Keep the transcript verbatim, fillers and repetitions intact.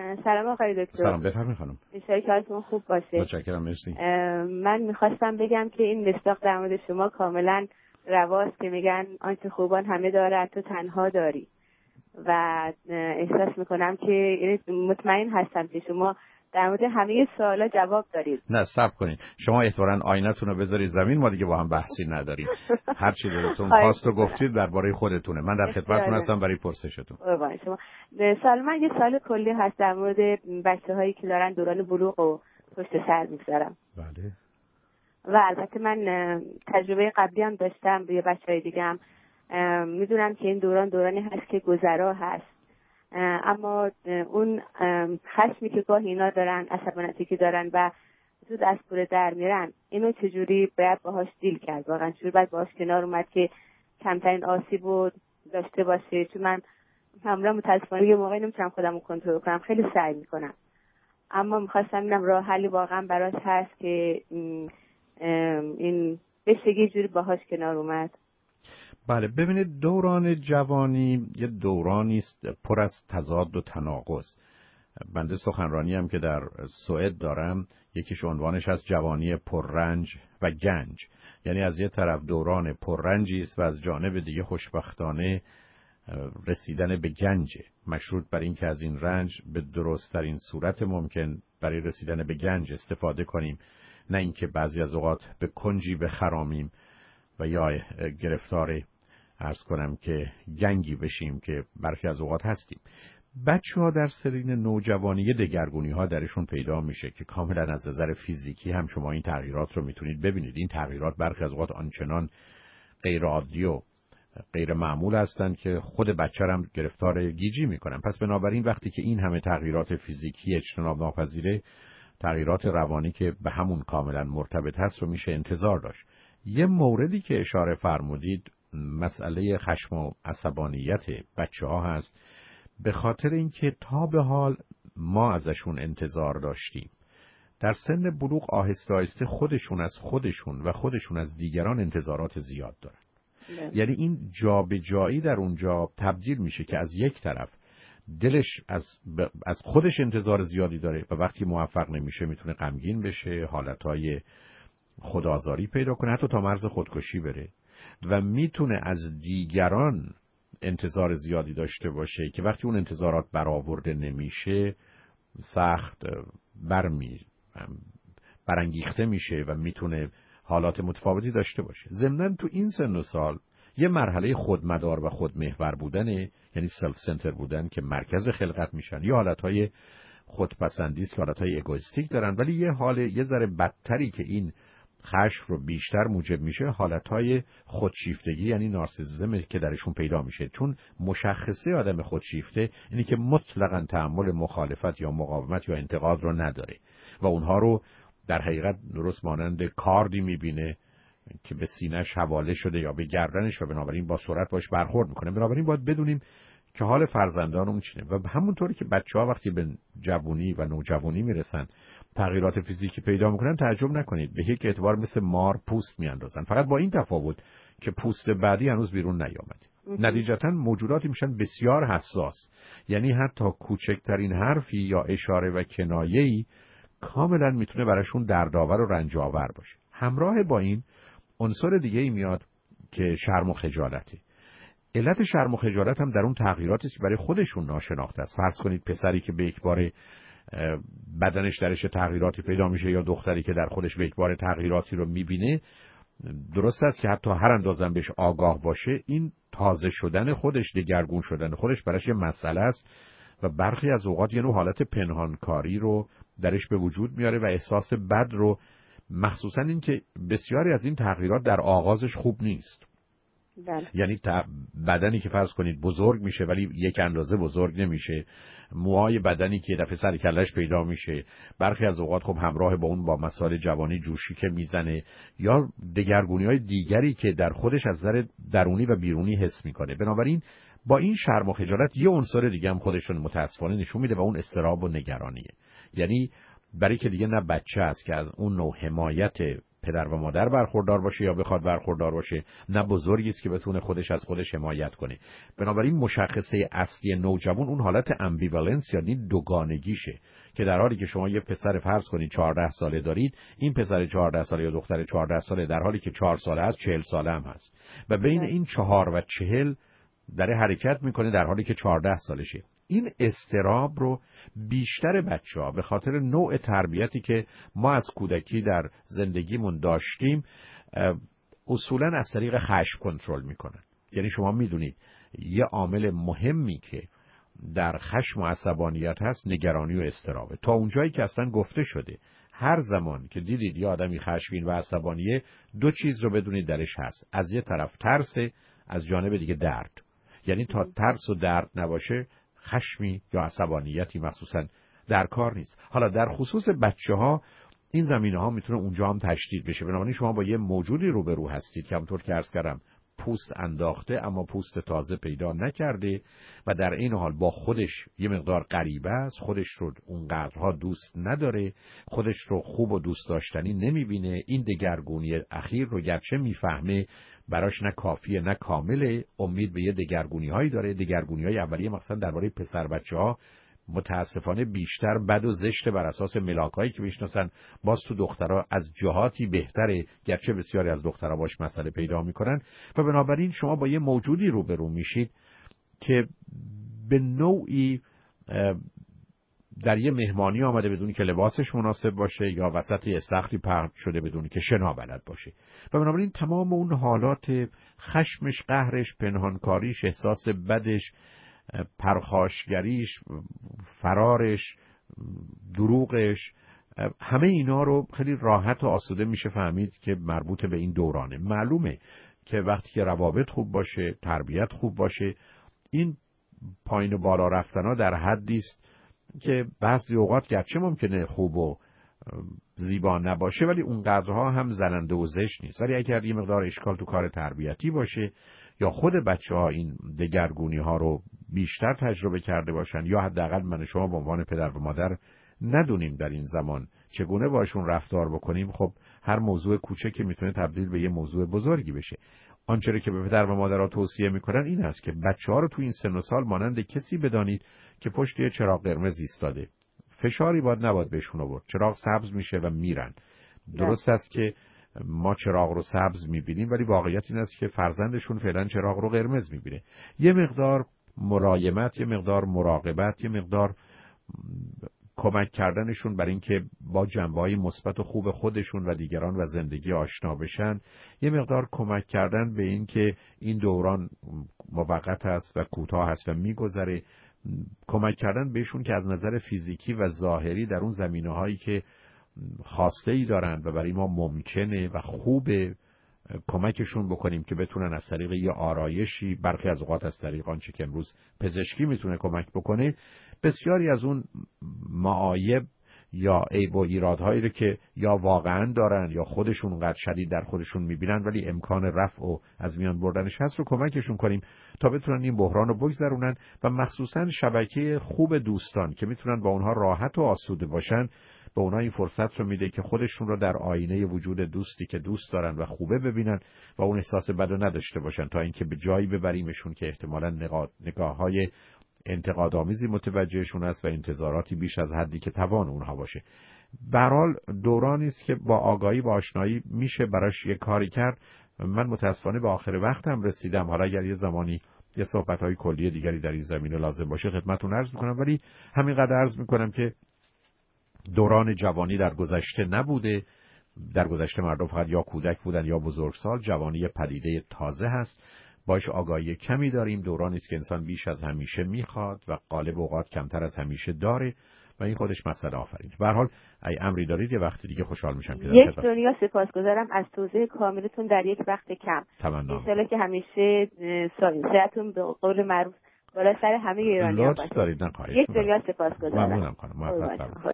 سلام آقای دکتر. سلام، بفرمایید خانم. انشالله که حالتون خوب باشه. متشکرم، مرسی. من میخواستم بگم که این مصداق در مورد شما کاملا رواست که میگن آنچه خوبان همه دارد تو تنها داری، و احساس میکنم که مطمئن هستم که شما در مورد همه سوالا جواب دارید. نه صبر کنید، شما احتمالاً آینه‌تون رو بذارید زمین، ما دیگه با هم بحثی نداریم. هر چی دلتون خواست و گفتید درباره خودتونه، من در خدمتتون هستم برای پرسشتون. قربان شما. سوال من یه سوال کلی هست در مورد بچه‌هایی که دارن دوران بلوغ و پشت سر می‌گذارن. بله. و البته من تجربه قبلی هم داشتم با بچه‌های دیگه هم، میدونم که این دوران دورانی هست که گذرا هست، اما اون خشمی که گاه اینا دارن، عصبانیتی که دارن و زود از کوره در میرن، اینو چجوری باید باهاش دیل کرد؟ واقعا چجوری باید باهاش کنار اومد که کمترین آسیب رو داشته باشه؟ چون من همراه متاسفانه یه موقعی نمیتونم خودم رو کنترل کنم، خیلی سعی میکنم، اما میخواستم ببینم راه حلی واقعا براش هست که این بشه یه جوری باهاش کنار اومد. بله، ببینید دوران جوانی یه دورانی است پر از تضاد و تناقض. بنده سخنرانی هم که در سوئد دارم یکیش عنوانش از جوانی پررنج و گنج، یعنی از یه طرف دوران پررنجی است و از جانب دیگه خوشبختانه رسیدن به گنج، مشروط بر این که از این رنج به درست‌ترین صورت ممکن برای رسیدن به گنج استفاده کنیم، نه اینکه بعضی از اوقات به کنجی بخرامیم و یا گرفتار عرض کنم که گنگی بشیم که برخی از اوقات هستیم. بچه ها در سنین نوجوانی دگرگونی ها درشون پیدا میشه که کاملا از نظر فیزیکی هم شما این تغییرات رو میتونید ببینید. این تغییرات برخی از اوقات آنچنان غیر عادی و غیر معمول هستند که خود بچه هم گرفتار گیجی میکنن. پس بنابراین وقتی که این همه تغییرات فیزیکی اجتناب ناپذیره، تغییرات روانی که به همون کاملا مرتبط هست رو میشه انتظار داشت. یه موردی که اشاره فرمودید مسئله خشم و عصبانیت بچه ها هست، به خاطر اینکه تا به حال ما ازشون انتظار داشتیم در سن بلوغ آهسته آهسته خودشون از خودشون و خودشون از دیگران انتظارات زیاد دارن. نه. یعنی این جابجایی در اونجا تبدیل میشه که از یک طرف دلش از از خودش انتظار زیادی داره و وقتی موفق نمیشه میتونه غمگین بشه، حالتهای خودآزاری پیدا کنه، حتی تا مرز خودکشی بره، و میتونه از دیگران انتظار زیادی داشته باشه که وقتی اون انتظارات برآورده نمیشه سخت برمی برانگیخته میشه و میتونه حالات متفاوتی داشته باشه. ضمناً تو این سن و سال یه مرحله خودمدار و خودمحور بودنه، یعنی سلف سنتر بودن که مرکز خلقت میشن، یا حالتهای خودپسندی است که حالتهای اگویستیک دارن، ولی یه حال یه ذره بدتری که این خشم رو بیشتر موجب میشه حالتهای خودشیفتگی، یعنی نارسیسیسم که درشون پیدا میشه. چون مشخصه آدم خودشیفته اینی که مطلقاً تحمل مخالفت یا مقاومت یا انتقاد رو نداره و اونها رو در حقیقت درست مانند کاردی میبینه که به سینه‌اش حواله شده یا به گردنش و بنابراین با سرعت باش برخورد میکنه. بنابراین باید بدونیم که حال فرزندانمون چیه و همونطوری که بچه‌ها وقتی به جوونی و نوجوانی میرسن تغییرات فیزیکی پیدا میکنن، تعجب نکنید به یک اعتبار مثل مار پوست میاندازن، فقط با این تفاوت که پوست بعدی هنوز بیرون نیامده. نتیجتاً موجوداتی میشن بسیار حساس، یعنی حتی کوچکترین حرفی یا اشاره و کنایه‌ای کاملا میتونه براشون دردآور و رنج‌آور باشه. همراه با این عنصر دیگه ای میاد که شرم و خجالته. علت شرم و خجالت هم در اون تغییراتی است که برای خودشون ناشناخته است. فرض کنید پسری که به یک بار بدنش درش تغییراتی پیدا میشه یا دختری که در خودش به یک بار تغییراتی رو میبینه، درست است که حتی هر اندازه بهش آگاه باشه، این تازه شدن خودش، دگرگون شدن خودش براش یه مسئله است و برخی از اوقات یه نوع حالت پنهانکاری رو درش به وجود میاره و احساس بد رو، مخصوصا این که بسیاری از این تغییرات در آغازش خوب نیست. بله. یعنی بدنی که فرض کنید بزرگ میشه ولی یک اندازه بزرگ نمیشه، موهای بدنی که دفعه سر کلش پیدا میشه، برخی از اوقات خب همراه با اون با مسائل جوانی جوشی که میزنه یا دگرگونی‌های دیگری که در خودش از نظر درونی و بیرونی حس میکنه. بنابراین با این شرم و خجالت یه عنصر دیگه هم خودشون متاسفانه نشون میده و اون اضطراب و نگرانیه. یعنی برای که دیگه نه بچه است که از اون نوع حمایت پدر و مادر برخوردار باشه یا بخواد برخوردار باشه، نه بزرگی است که بتونه خودش از خودش حمایت کنه. بنابراین مشخصه اصلی نوجوان اون حالت امبیوالنس یعنی دوگانگیشه که در حالی که شما یه پسر فرض کنید چهارده ساله دارید، این پسر چهارده ساله یا دختر چهارده ساله در حالی که چهار ساله است چهل ساله هم هست و بین این چهار و چهل داره حرکت میکنه در حالی که چهارده سالشه. این اضطراب رو بیشتر بچه‌ها به خاطر نوع تربیتی که ما از کودکی در زندگیمون داشتیم اصولاً از طریق خشم کنترل میکنن. یعنی شما میدونید یه عامل مهمی که در خشم و عصبانیت هست نگرانی و اضطرابه. تا اونجایی که اصلا گفته شده هر زمان که دیدید یه آدمی خشمگین و عصبانیه دو چیز رو بدونید درش هست. از یه طرف ترس، از جانب دیگه درد. یعنی تا ترس و درد نباشه خشمی یا عصبانیتی مخصوصا در کار نیست. حالا در خصوص بچه ها این زمینه ها میتونه اونجا هم تشدید بشه. بنابراین شما با یه موجودی روبرو هستید که همونطور که عرض کردم پوست انداخته اما پوست تازه پیدا نکرده و در این حال با خودش یه مقدار غریبه است، خودش رو اونقدرها دوست نداره، خودش رو خوب و دوست داشتنی نمیبینه. این دگرگونی اخیر رو گرچه میفهمه براش نه کافیه نه کامله، امید به یه دگرگونی هایی داره. دگرگونی های اولیه مثلا درباره پسر بچه ها متاسفانه بیشتر بد و زشت بر اساس ملاکایی که میشناسن. باز تو دخترها از جهاتی بهتره گرچه بسیاری از دخترها باش مسئله پیدا میکنن و بنابراین شما با یه موجودی روبرو میشید که به نوعی در یه مهمانی آمده بدون که لباسش مناسب باشه یا وسط استخری پرت شده بدون که شنا بلد باشه و بنابراین تمام اون حالات خشمش، قهرش، پنهانکاریش، احساس بدش، پرخاشگریش، فرارش، دروغش، همه اینا رو خیلی راحت و آسوده میشه فهمید که مربوط به این دورانه. معلومه که وقتی که روابط خوب باشه، تربیت خوب باشه، این پایین و بالا رفتنها در حدی است که بعضی اوقات گرچه ممکنه خوب و زیبا نباشه ولی اونقدرها هم زننده و زشت نیست. ولی اگر یه مقدار اشکال تو کار تربیتی باشه یا خود بچه ها این دگرگونی ها رو بیشتر تجربه کرده باشن یا حداقل من شما به عنوان پدر و مادر ندونیم در این زمان چگونه باشون رفتار بکنیم، خب هر موضوع کوچکی میتونه تبدیل به یه موضوع بزرگی بشه. آنچه که به پدر و مادرها توصیه میکنن این است که بچه ها رو تو این سن و سال مانند کسی بدانید که پشت یه چراغ قرمز ایستاده. فشاری باید نباید بهشون آورد. چراغ سبز میشه و میرن. درست است که ما چراغ رو سبز میبینیم ولی واقعیت این است که فرزندشون فعلا چراغ رو قرمز میبینه. یه مقدار ملایمت، یه مقدار مراقبت، یه مقدار کمک کردنشون برای اینکه با جنبه‌های مثبت و خوب خودشون و دیگران و زندگی آشنا بشن، یه مقدار کمک کردن به اینکه این دوران موقت است و کوتاه است و میگذره، کمک کردن بهشون که از نظر فیزیکی و ظاهری در اون زمینه‌هایی که خواسته‌ای دارن و برای ما ممکنه و خوبه کمکشون بکنیم که بتونن از طریق یه آرایشی، برخی از اوقات از طریق آنچه که امروز پزشکی میتونه کمک بکنه، بسیاری از اون معایب یا عیب و ایرادهایی رو که یا واقعا دارن یا خودشون قد شدید در خودشون میبینن ولی امکان رفع و از میان بردنش هست رو کمکشون کنیم تا بتونن این بحران رو بگذرونن و مخصوصا شبکه خوب دوستان که میتونن با اونها راحت و آسوده باشن به اونها این فرصت رو میده که خودشون رو در آینه وجود دوستی که دوست دارن و خوبه ببینن و اون احساس بدو نداشته باشن تا اینکه به جایی ببریمشون که احتمالاً نگاه‌های انتقادآمیزی متوجهشون است و انتظاراتی بیش از حدی که توان اونها باشه. به هر حال دورانی است که با آگاهی و آشنایی میشه براش یه کاری کرد. من متاسفانه به آخر وقتم رسیدم. حالا اگر یه زمانی یه صحبت‌های کلی دیگری در این زمینه لازم باشه خدمتتون عرض می‌کنم، ولی همینقدر عرض می‌کنم که دوران جوانی در گذشته نبوده. در گذشته مردم فقط یا کودک بودن یا بزرگسال. جوانی پدیده تازه هست، باش آگاهی کمی داریم. دورانی است که انسان بیش از همیشه میخواد و غالب اوقات کمتر از همیشه داره و این خودش مسئله آفرینه. به هر حال ای امری دارید یه وقت دیگه خوشحال میشم که یک دنیا سپاسگزارم از توضیح کاملتون در یک وقت کم. تمام. ان شاءالله که همیشه صحتتون به قول معروف بالا سر همه ایرانیان باشه. لطف دارید. نخواهید. یک دنیا سپاسگزارم. ممنونم خانم. موفق باشید.